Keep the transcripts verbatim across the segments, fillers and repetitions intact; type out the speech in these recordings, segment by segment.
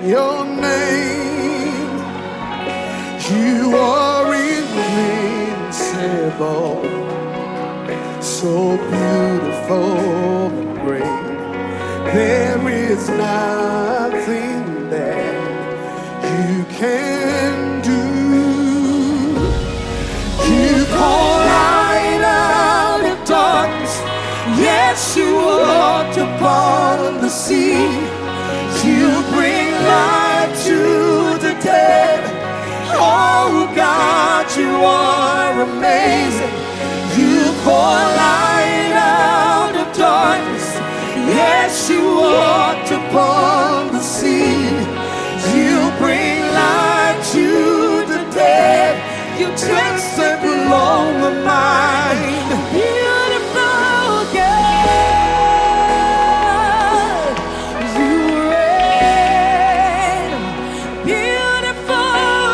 your name. You are invincible, so beautiful and great. There is nothing that you can do. You call light out of darkness. Yes, you walked upon the sea. You bring life to the dead. Oh God, you are amazing. You call light out of darkness. Yes, you walked upon the sea. You bring life to the dead. You touch the below my mind. Beautiful God, you reign. Beautiful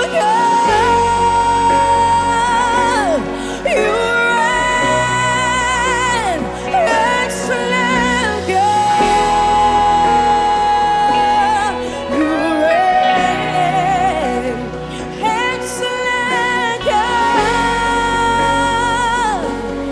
God, you reign. Excellent God, you reign. Excellent God.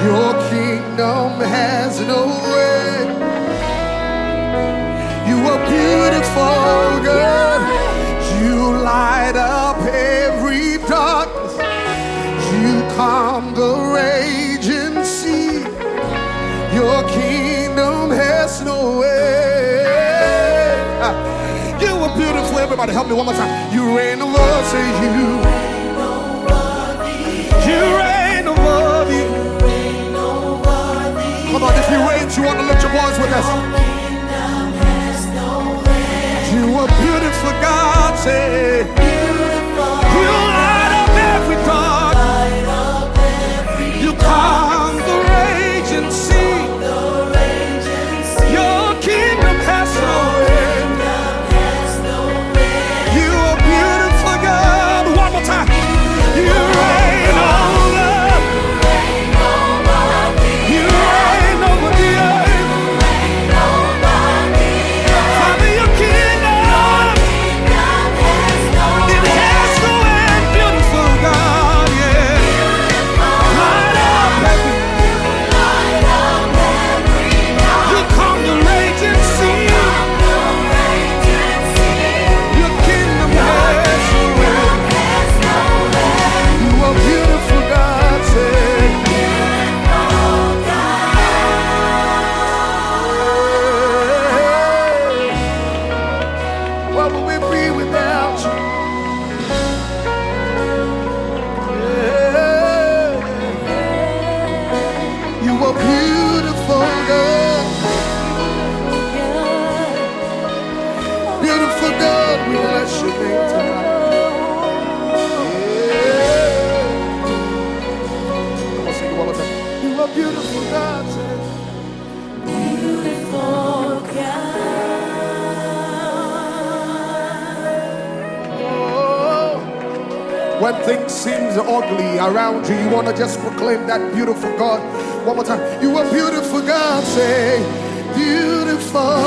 Your kingdom has no end. You are beautiful, God. You light up every darkness. You calm the raging sea. Your kingdom has no end. You are beautiful. Everybody help me one more time. You reign over, say you. You reign over me. Come on, if you reign, you want to lift your voice with us. You are beautiful, God, say. You light up every dark. You calm the raging sea. Your kingdom has no end. You are beautiful, God. One more time. You reign over. You reign over the earth. Father, your kingdom, it has no end. Beautiful God, yeah. Light up every, you calm the raging sea. Your kingdom has no end. You are beautiful, God, say. What would we be without you? Yeah. You are beautiful, God. Beautiful God, we bless your name tonight. Yeah. Come on, sing it one more time. You are beautiful, God. Say. Oh. When things seem ugly around you, you want to just proclaim that beautiful God. One more time. You are beautiful, God. Say, beautiful.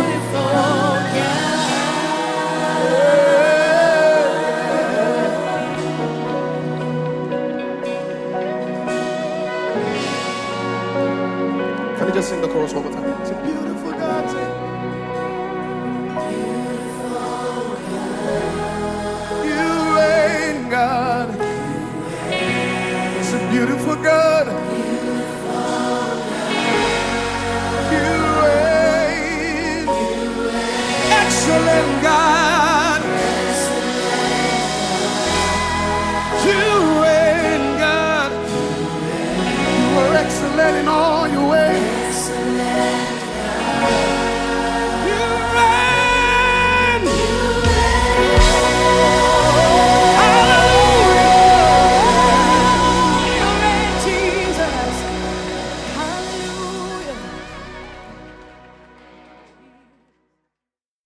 Can you just sing the chorus one more time? Say, beautiful God. Say, you reign, God. It's a beautiful God. You reign. Excellent God.